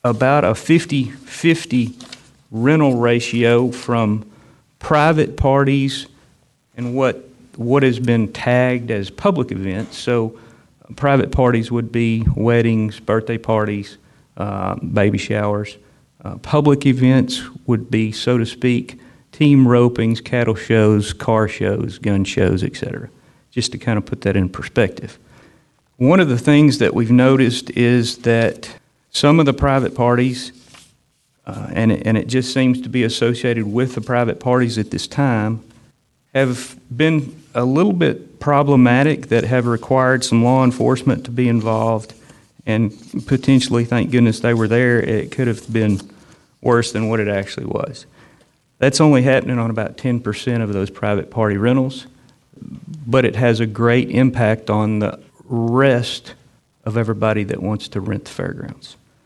about a 50-50 rental ratio from private parties and what has been tagged as public events. So private parties would be weddings, birthday parties, baby showers. Public events would be, so to speak, team ropings, cattle shows, car shows, gun shows, etc. Just to kind of put that in perspective. One of the things that we've noticed is that some of the private parties, and it just seems to be associated with the private parties at this time, have been a little bit problematic, that have required some law enforcement to be involved, and potentially, thank goodness they were there, it could have been worse than what it actually was. That's only happening on about 10% of those private party rentals, but it has a great impact on the rest of everybody that wants to rent the fairgrounds.